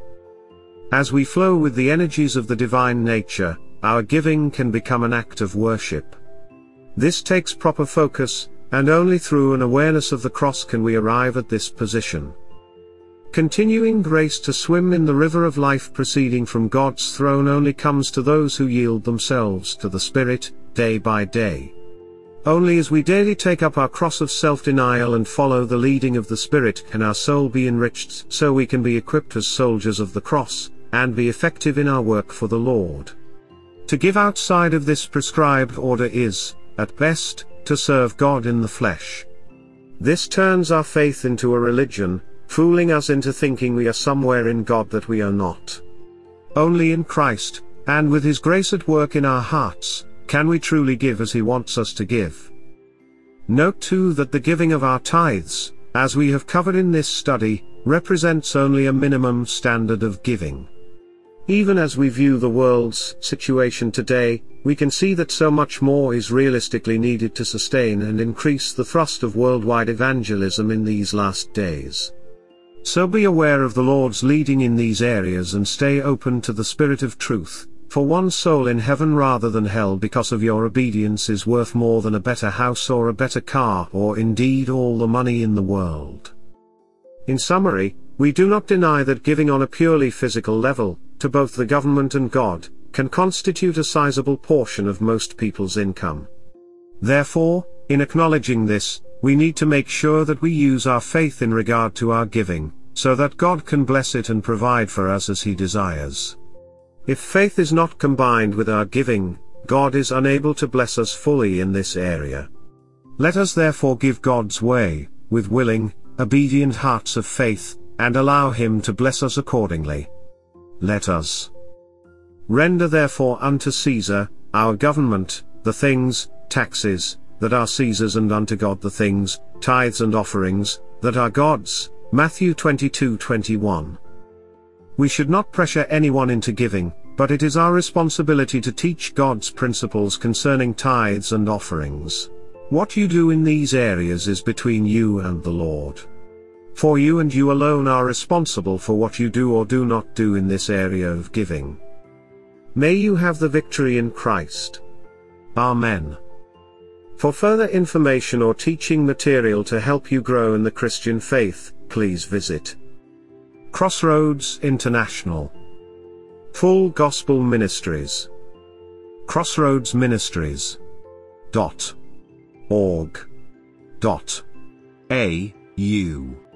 As we flow with the energies of the divine nature, our giving can become an act of worship. This takes proper focus, and only through an awareness of the cross can we arrive at this position. Continuing grace to swim in the river of life proceeding from God's throne only comes to those who yield themselves to the Spirit, day by day. Only as we daily take up our cross of self-denial and follow the leading of the Spirit can our soul be enriched so we can be equipped as soldiers of the cross, and be effective in our work for the Lord. To give outside of this prescribed order is, at best, to serve God in the flesh. This turns our faith into a religion, fooling us into thinking we are somewhere in God that we are not. Only in Christ, and with His grace at work in our hearts, can we truly give as He wants us to give. Note too that the giving of our tithes, as we have covered in this study, represents only a minimum standard of giving. Even as we view the world's situation today, we can see that so much more is realistically needed to sustain and increase the thrust of worldwide evangelism in these last days. So be aware of the Lord's leading in these areas and stay open to the Spirit of truth, for one soul in heaven rather than hell because of your obedience is worth more than a better house or a better car or indeed all the money in the world. In summary, we do not deny that giving on a purely physical level, to both the government and God, can constitute a sizable portion of most people's income. Therefore, in acknowledging this, we need to make sure that we use our faith in regard to our giving, so that God can bless it and provide for us as He desires. If faith is not combined with our giving, God is unable to bless us fully in this area. Let us therefore give God's way, with willing, obedient hearts of faith, and allow Him to bless us accordingly. Let us render therefore unto Caesar, our government, the things, taxes, that are Caesar's, and unto God the things, tithes and offerings, that are God's. Matthew 22:21. We should not pressure anyone into giving, but it is our responsibility to teach God's principles concerning tithes and offerings. What you do in these areas is between you and the Lord. For you and you alone are responsible for what you do or do not do in this area of giving. May you have the victory in Christ. Amen. For further information or teaching material to help you grow in the Christian faith, please visit Crossroads International. Full Gospel Ministries. crossroadsministries.org.au